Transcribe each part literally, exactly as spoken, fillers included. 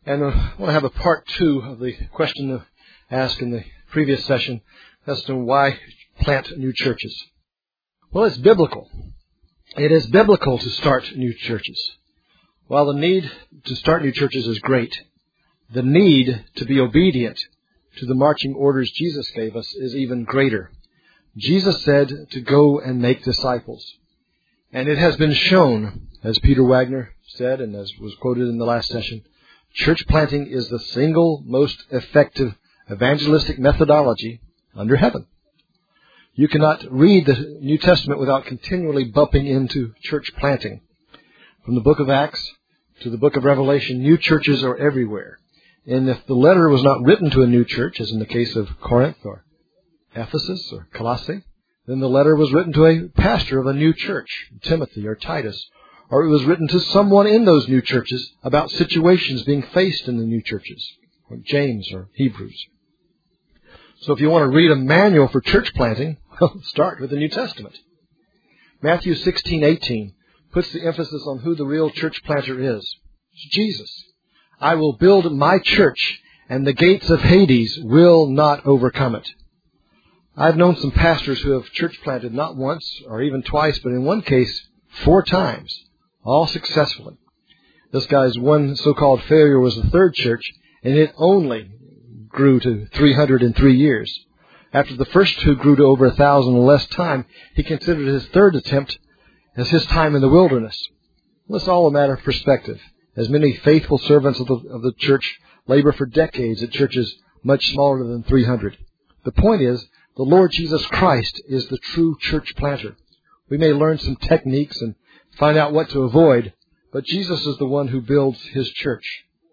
And I want to have a part two of the question asked in the previous session as to why plant new churches. Well, it's biblical. It is biblical to start new churches. While the need to start new churches is great, the need to be obedient to the marching orders Jesus gave us is even greater. Jesus said to go and make disciples. And it has been shown, as Peter Wagner said and as was quoted in the last session, church planting is the single most effective evangelistic methodology under heaven. You cannot read the New Testament without continually bumping into church planting. From the book of Acts to the book of Revelation, new churches are everywhere. And if the letter was not written to a new church, as in the case of Corinth or Ephesus or Colossae, then the letter was written to a pastor of a new church, Timothy or Titus, or it was written to someone in those new churches about situations being faced in the new churches, like James or Hebrews. So if you want to read a manual for church planting, well, start with the New Testament. Matthew sixteen eighteen puts the emphasis on who the real church planter is. It's Jesus. I will build my church, and the gates of Hades will not overcome it. I've known some pastors who have church planted not once or even twice, but in one case, four times, all successfully. This guy's one so-called failure was the third church, and it only grew to three hundred in three years. After the first two grew to over a thousand in less time, he considered his third attempt as his time in the wilderness. Well, it's all a matter of perspective, as many faithful servants of the, of the church labor for decades at churches much smaller than three hundred. The point is, the Lord Jesus Christ is the true church planter. We may learn some techniques and find out what to avoid, but Jesus is the one who builds His church.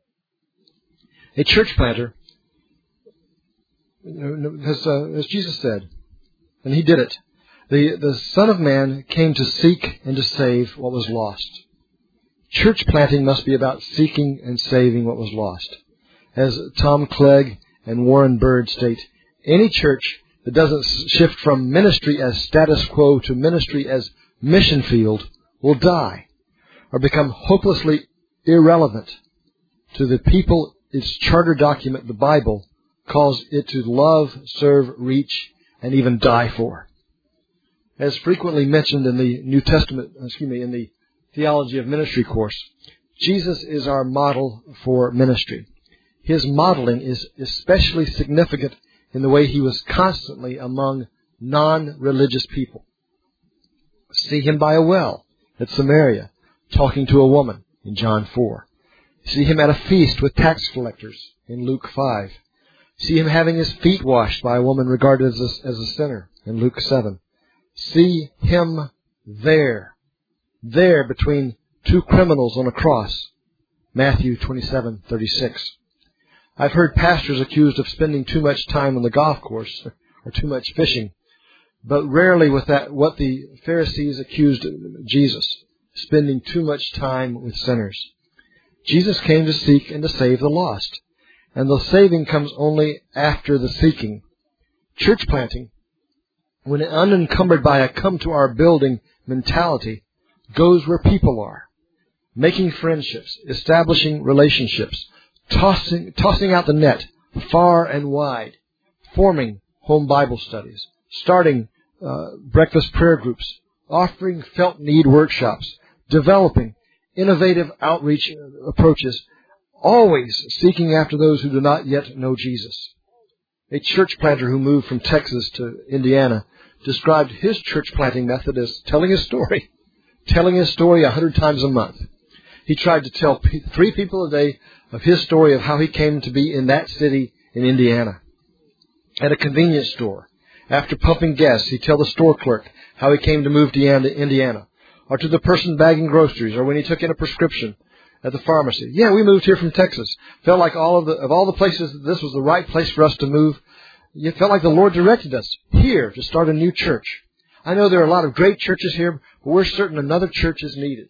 A church planter, as, uh, as Jesus said, and He did it, the, the Son of Man came to seek and to save what was lost. Church planting must be about seeking and saving what was lost. As Tom Clegg and Warren Bird state, any church that doesn't shift from ministry as status quo to ministry as mission field will die or become hopelessly irrelevant to the people its charter document, the Bible, calls it to love, serve, reach, and even die for. As frequently mentioned in the New Testament, excuse me, in the Theology of Ministry course, Jesus is our model for ministry. His modeling is especially significant in the way He was constantly among non-religious people. See Him by a well at Samaria, talking to a woman in John four. See Him at a feast with tax collectors in Luke five. See Him having His feet washed by a woman regarded as a, as a sinner in Luke seven. See Him there, there between two criminals on a cross, Matthew twenty-seven thirty-six. I've heard pastors accused of spending too much time on the golf course or too much fishing, but rarely with that what the Pharisees accused Jesus, spending too much time with sinners. Jesus came to seek and to save the lost, and the saving comes only after the seeking. Church planting, when unencumbered by a come-to-our-building mentality, goes where people are, making friendships, establishing relationships, tossing tossing out the net far and wide, forming home Bible studies, starting uh, breakfast prayer groups, offering felt need workshops, developing innovative outreach approaches, always seeking after those who do not yet know Jesus. A church planter who moved from Texas to Indiana described his church planting method as telling his story, telling his story a hundred times a month. He tried to tell p- three people a day of his story of how he came to be in that city in Indiana. At a convenience store, after pumping gas, he'd tell the store clerk how he came to move to Indiana. Or to the person bagging groceries, or when he took in a prescription at the pharmacy. Yeah, we moved here from Texas. Felt like all of the of all the places, this was the right place for us to move. It felt like the Lord directed us here to start a new church. I know there are a lot of great churches here, but we're certain another church is needed.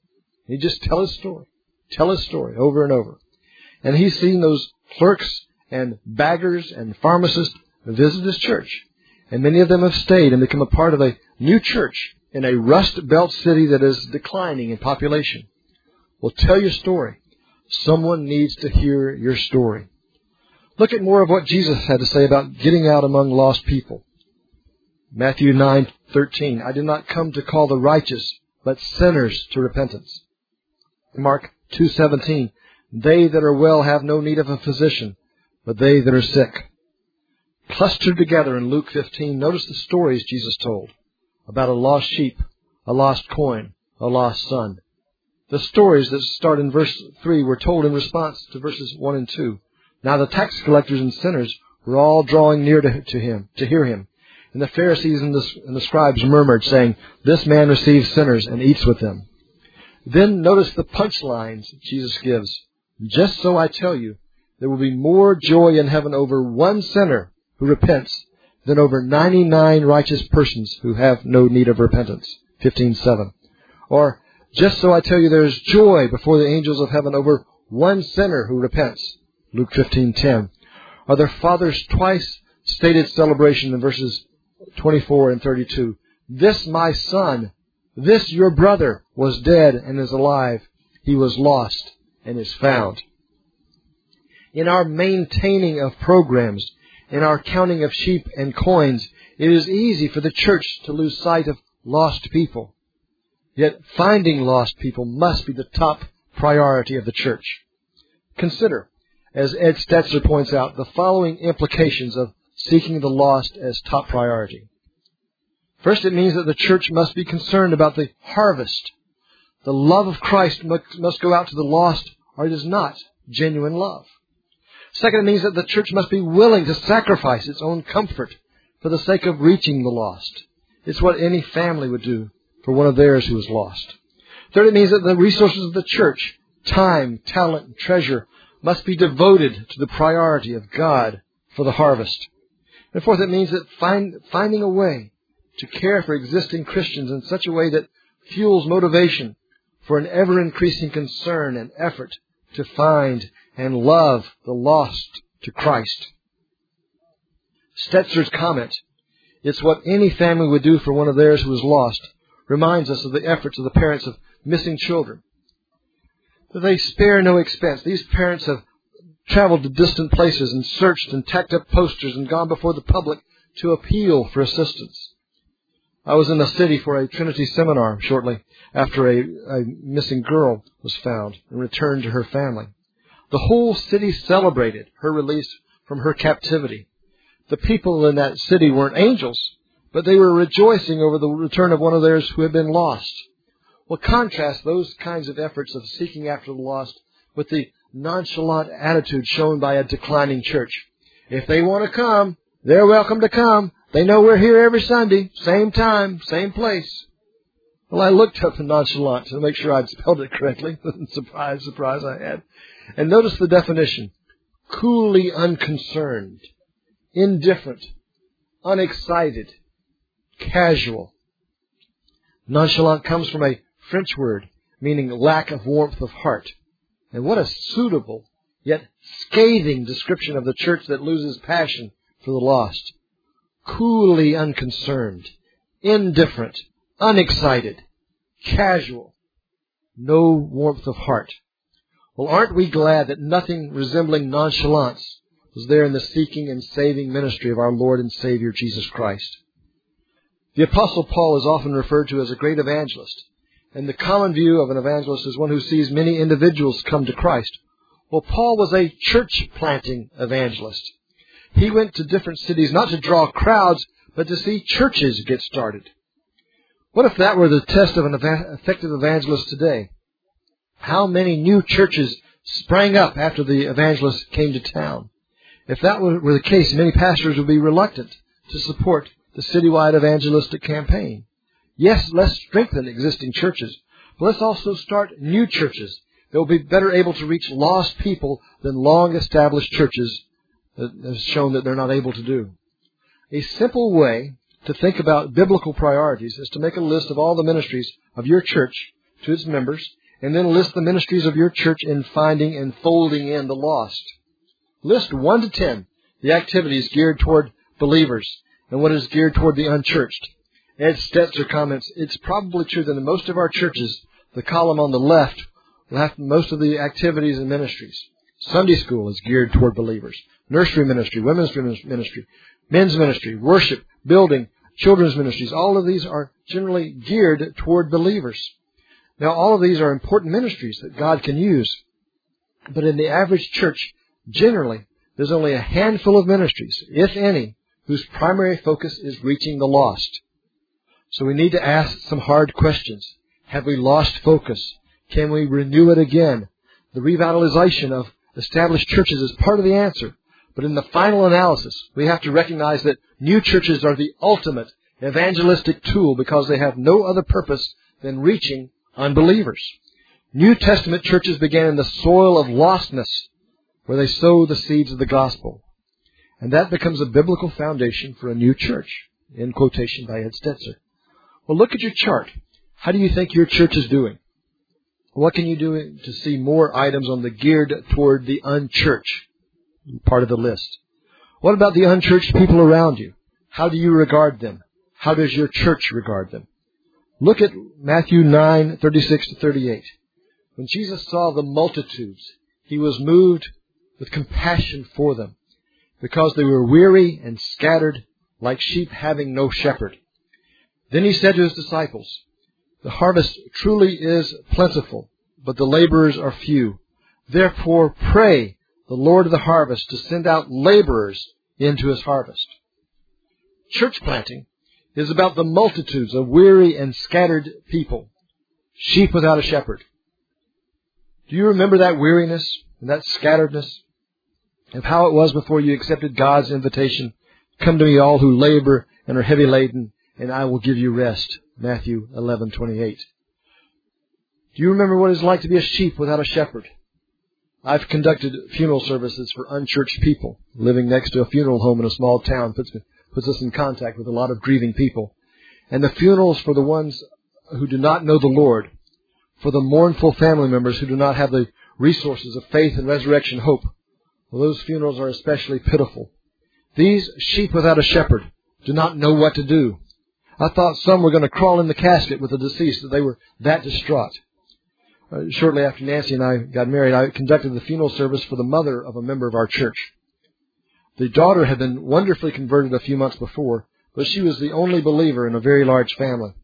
He just tell his story. Tell his story over and over. And he's seen those clerks and baggers and pharmacists visit his church. And many of them have stayed and become a part of a new church in a Rust Belt city that is declining in population. Well, tell your story. Someone needs to hear your story. Look at more of what Jesus had to say about getting out among lost people. Matthew nine thirteen, I did not come to call the righteous, but sinners to repentance. Mark two seventeen, they that are well have no need of a physician, but they that are sick. Clustered together in Luke fifteen, notice the stories Jesus told about a lost sheep, a lost coin, a lost son. The stories that start in verse three were told in response to verses one and two. Now the tax collectors and sinners were all drawing near to, to him, to hear him. And the Pharisees and the, and the scribes murmured, saying, this man receives sinners and eats with them. Then notice the punchlines Jesus gives. Just so I tell you, there will be more joy in heaven over one sinner who repents than over ninety-nine righteous persons who have no need of repentance. fifteen seven. Or, just so I tell you, there is joy before the angels of heaven over one sinner who repents. Luke fifteen ten. Or their Father's twice stated celebration in verses twenty-four and thirty-two. This my son, this your brother, was dead and is alive. He was lost and is found. In our maintaining of programs, in our counting of sheep and coins, it is easy for the church to lose sight of lost people. Yet finding lost people must be the top priority of the church. Consider, as Ed Stetzer points out, the following implications of seeking the lost as top priority. First, it means that the church must be concerned about the harvest. The love of Christ must go out to the lost, or it is not genuine love. Second, it means that the church must be willing to sacrifice its own comfort for the sake of reaching the lost. It's what any family would do for one of theirs who is lost. Third, it means that the resources of the church, time, talent, and treasure, must be devoted to the priority of God for the harvest. And fourth, it means that find, finding a way to care for existing Christians in such a way that fuels motivation for an ever-increasing concern and effort to find and love the lost to Christ. Stetzer's comment, it's what any family would do for one of theirs who is lost, reminds us of the efforts of the parents of missing children. That they spare no expense. These parents have traveled to distant places and searched and tacked up posters and gone before the public to appeal for assistance. I was in the city for a Trinity seminar shortly after a, a missing girl was found and returned to her family. The whole city celebrated her release from her captivity. The people in that city weren't angels, but they were rejoicing over the return of one of theirs who had been lost. Well, contrast those kinds of efforts of seeking after the lost with the nonchalant attitude shown by a declining church. If they want to come, they're welcome to come. They know we're here every Sunday, same time, same place. Well, I looked up the nonchalant to make sure I'd spelled it correctly. surprise, surprise I had. And notice the definition. Coolly unconcerned, indifferent, unexcited, casual. Nonchalant comes from a French word meaning lack of warmth of heart. And what a suitable yet scathing description of the church that loses passion for the lost. Coolly unconcerned, indifferent, unexcited, casual, no warmth of heart. Well, aren't we glad that nothing resembling nonchalance was there in the seeking and saving ministry of our Lord and Savior Jesus Christ? The Apostle Paul is often referred to as a great evangelist, and the common view of an evangelist is one who sees many individuals come to Christ. Well, Paul was a church-planting evangelist. He went to different cities not to draw crowds, but to see churches get started. What if that were the test of an effective evangelist today? How many new churches sprang up after the evangelist came to town? If that were the case, many pastors would be reluctant to support the citywide evangelistic campaign. Yes, let's strengthen existing churches, but let's also start new churches that will be better able to reach lost people than long-established churches that have shown that they're not able to do. A simple way to think about biblical priorities is to make a list of all the ministries of your church to its members, and then list the ministries of your church in finding and folding in the lost. List one to ten the activities geared toward believers and what is geared toward the unchurched. Ed Stetzer comments, it's probably true that in most of our churches, the column on the left will have most of the activities and ministries. Sunday school is geared toward believers. Nursery ministry, women's ministry, men's ministry, worship, building, children's ministries. All of these are generally geared toward believers. Now, all of these are important ministries that God can use. But in the average church, generally, there's only a handful of ministries, if any, whose primary focus is reaching the lost. So we need to ask some hard questions. Have we lost focus? Can we renew it again? The revitalization of established churches is part of the answer. But in the final analysis, we have to recognize that new churches are the ultimate evangelistic tool because they have no other purpose than reaching unbelievers. New Testament churches began in the soil of lostness, where they sow the seeds of the gospel. And that becomes a biblical foundation for a new church, in quotation by Ed Stetzer. Well, look at your chart. How do you think your church is doing? What can you do to see more items on the geared toward the unchurched part of the list? What about the unchurched people around you? How do you regard them? How does your church regard them? Look at Matthew nine, thirty-six to thirty-eight. When Jesus saw the multitudes, He was moved with compassion for them, because they were weary and scattered like sheep having no shepherd. Then He said to His disciples, the harvest truly is plentiful, but the laborers are few. Therefore pray the Lord of the harvest to send out laborers into His harvest. Church planting is about the multitudes of weary and scattered people, sheep without a shepherd. Do you remember that weariness and that scatteredness of how it was before you accepted God's invitation? Come to me, all who labor and are heavy laden, and I will give you rest. Matthew eleven twenty-eight. Do you remember what it's like to be a sheep without a shepherd? I've conducted funeral services for unchurched people. Living next to a funeral home in a small town puts, puts us in contact with a lot of grieving people. And the funerals for the ones who do not know the Lord, for the mournful family members who do not have the resources of faith and resurrection hope, well, those funerals are especially pitiful. These sheep without a shepherd do not know what to do. I thought some were going to crawl in the casket with the deceased, that they were that distraught. Uh, shortly after Nancy and I got married, I conducted the funeral service for the mother of a member of our church. The daughter had been wonderfully converted a few months before, but she was the only believer in a very large family.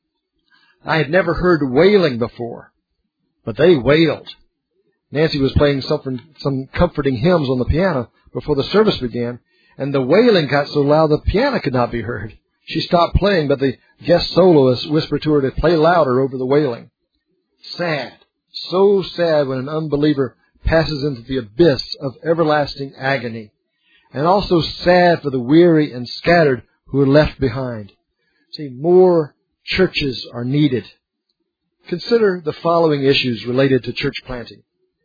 I had never heard wailing before, but they wailed. Nancy was playing some, some comforting hymns on the piano before the service began, and the wailing got so loud the piano could not be heard. She stopped playing, but the guest soloist whispered to her to play louder over the wailing. Sad, so sad when an unbeliever passes into the abyss of everlasting agony, and also sad for the weary and scattered who are left behind. See, more churches are needed. Consider the following issues related to church planting.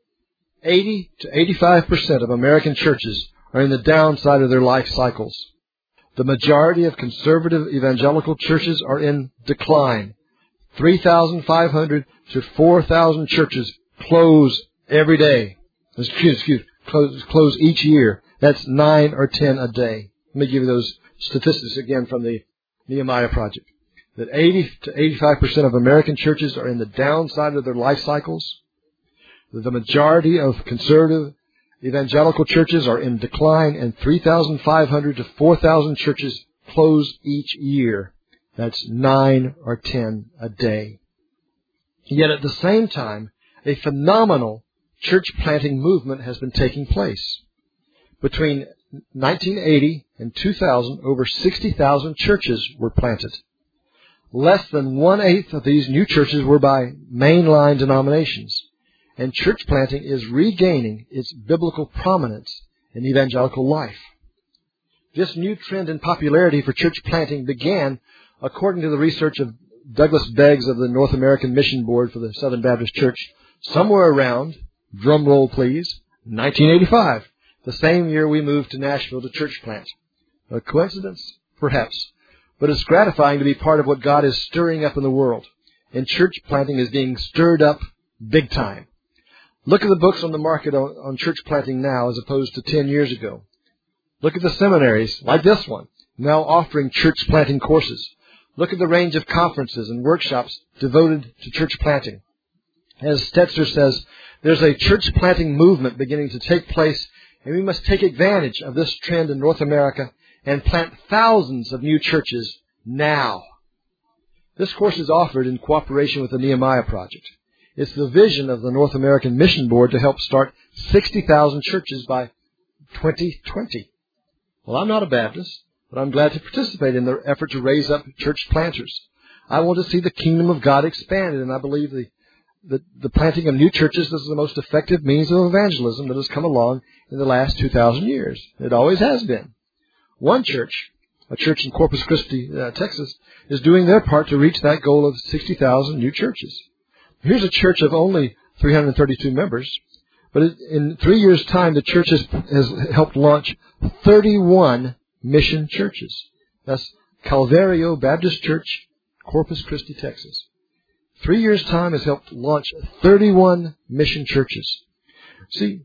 eighty to eighty-five percent of American churches are in the downside of their life cycles. The majority of conservative evangelical churches are in decline. three thousand five hundred to four thousand churches close every day. Excuse, excuse, close, close each year. That's nine or ten a day. Let me give you those statistics again from the Nehemiah Project. That eighty to eighty-five percent of American churches are in the downside of their life cycles. That the majority of conservative evangelical churches are in decline, and three thousand five hundred to four thousand churches close each year. That's nine or ten a day. Yet at the same time, a phenomenal church planting movement has been taking place. Between nineteen eighty and two thousand, over sixty thousand churches were planted. Less than one-eighth of these new churches were by mainline denominations. And church planting is regaining its biblical prominence in evangelical life. This new trend in popularity for church planting began, according to the research of Douglas Beggs of the North American Mission Board for the Southern Baptist Church, somewhere around, drum roll please, nineteen eighty-five, the same year we moved to Nashville to church plant. A coincidence? Perhaps. But it's gratifying to be part of what God is stirring up in the world. And church planting is being stirred up big time. Look at the books on the market on, on church planting now as opposed to ten years ago. Look at the seminaries, like this one, now offering church planting courses. Look at the range of conferences and workshops devoted to church planting. As Stetzer says, there's a church planting movement beginning to take place, and we must take advantage of this trend in North America and plant thousands of new churches now. This course is offered in cooperation with the Nehemiah Project. It's the vision of the North American Mission Board to help start sixty thousand churches by twenty twenty. Well, I'm not a Baptist, but I'm glad to participate in the effort to raise up church planters. I want to see the kingdom of God expanded, and I believe the, the, the planting of new churches is the most effective means of evangelism that has come along in the last two thousand years. It always has been. One church, a church in Corpus Christi, uh, Texas, is doing their part to reach that goal of sixty thousand new churches. Here's a church of only three hundred thirty-two members, but in three years' time, the church has, has helped launch thirty-one mission churches. That's Calvario Baptist Church, Corpus Christi, Texas. Three years' time has helped launch thirty-one mission churches. See,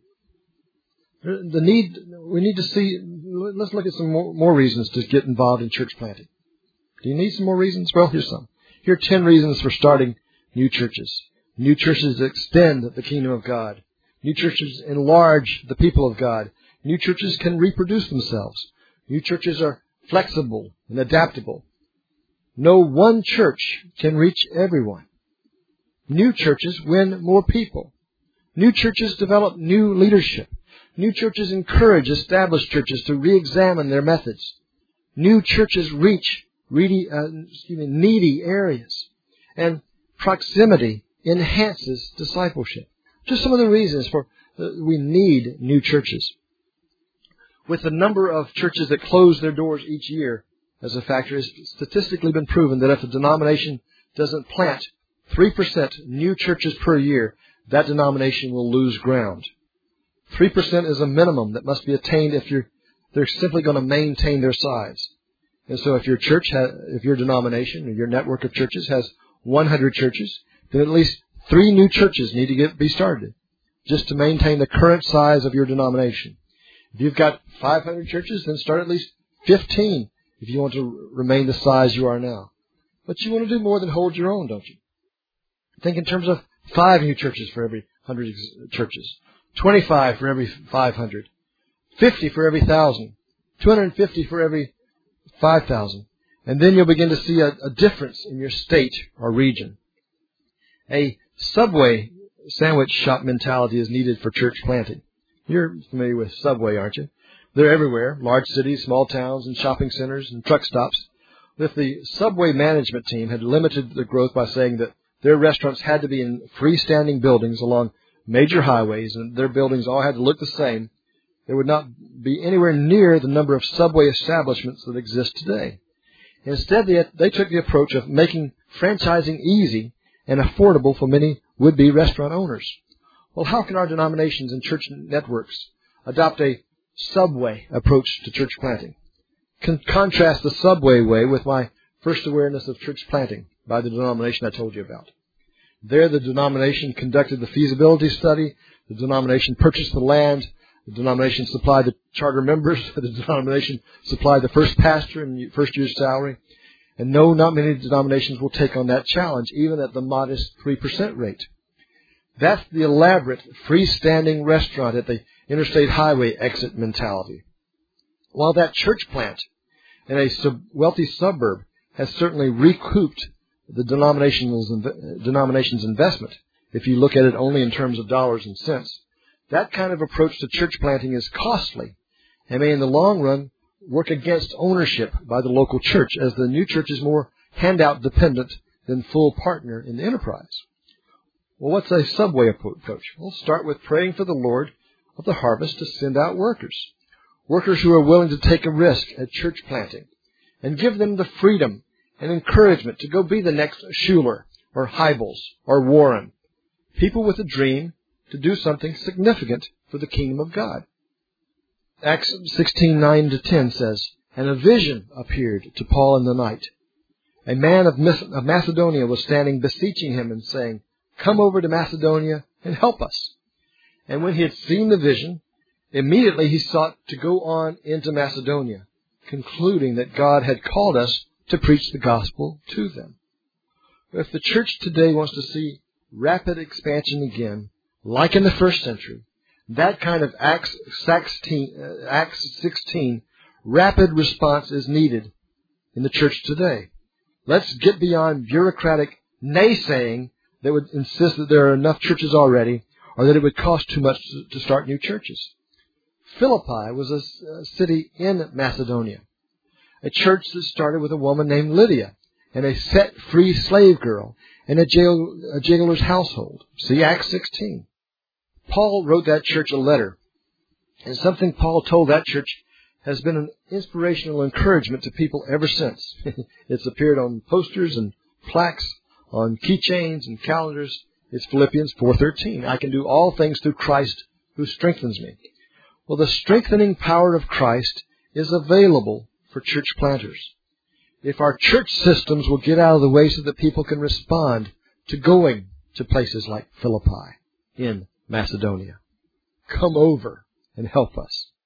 the need, we need to see, let's look at some more, more reasons to get involved in church planting. Do you need some more reasons? Well, here's some. Here are ten reasons for starting new churches. New churches extend the kingdom of God. New churches enlarge the people of God. New churches can reproduce themselves. New churches are flexible and adaptable. No one church can reach everyone. New churches win more people. New churches develop new leadership. New churches encourage established churches to re-examine their methods. New churches reach Reedy, uh, excuse me, needy areas. And proximity enhances discipleship. Just some of the reasons for uh, we need new churches. With the number of churches that close their doors each year as a factor, it's statistically been proven that if a denomination doesn't plant three percent new churches per year, that denomination will lose ground. three percent is a minimum that must be attained if you're, they're simply going to maintain their size. And so if your church, ha- if your denomination or your network of churches has one hundred churches, then at least three new churches need to get be started just to maintain the current size of your denomination. If you've got five hundred churches, then start at least fifteen if you want to remain the size you are now. But you want to do more than hold your own, don't you? Think in terms of five new churches for every one hundred churches, twenty-five for every five hundred, fifty for every one thousand, two hundred fifty for every five thousand. And then you'll begin to see a, a difference in your state or region. A Subway sandwich shop mentality is needed for church planting. You're familiar with Subway, aren't you? They're everywhere, large cities, small towns, and shopping centers, and truck stops. If the Subway management team had limited the growth by saying that their restaurants had to be in freestanding buildings along major highways, and their buildings all had to look the same, there would not be anywhere near the number of Subway establishments that exist today. Instead, they, they took the approach of making franchising easy and affordable for many would-be restaurant owners. Well, how can our denominations and church networks adopt a Subway approach to church planting? Con- contrast the Subway way with my first awareness of church planting by the denomination I told you about. There, the denomination conducted the feasibility study. The denomination purchased the land. The denomination supplied the charter members. The denomination supplied the first pastor and first year's salary. And no, not many denominations will take on that challenge, even at the modest three percent rate. That's the elaborate freestanding restaurant at the interstate highway exit mentality. While that church plant in a sub- wealthy suburb has certainly recouped the denomination's, denomination's investment, if you look at it only in terms of dollars and cents, that kind of approach to church planting is costly and may in the long run work against ownership by the local church, as the new church is more handout dependent than full partner in the enterprise. Well, what's a Subway approach? We'll start with praying for the Lord of the harvest to send out workers. Workers who are willing to take a risk at church planting, and give them the freedom and encouragement to go be the next Schuler or Hybels or Warren. People with a dream to do something significant for the kingdom of God. Acts sixteen, nine to ten says, "And a vision appeared to Paul in the night. A man of Macedonia was standing beseeching him and saying, 'Come over to Macedonia and help us.' And when he had seen the vision, immediately he sought to go on into Macedonia, concluding that God had called us to preach the gospel to them." If the church today wants to see rapid expansion again, like in the first century. That kind of Acts sixteen rapid response is needed in the church today. Let's get beyond bureaucratic naysaying that would insist that there are enough churches already, or that it would cost too much to start new churches. Philippi was a city in Macedonia, a church that started with a woman named Lydia and a set-free slave girl in a, jail, a jailer's household. See Acts sixteen. Paul wrote that church a letter, and something Paul told that church has been an inspirational encouragement to people ever since. It's appeared on posters and plaques, on keychains and calendars. It's Philippians four thirteen. I can do all things through Christ who strengthens me. Well, the strengthening power of Christ is available for church planters. If our church systems will get out of the way so that people can respond to going to places like Philippi in Macedonia. Come over and help us.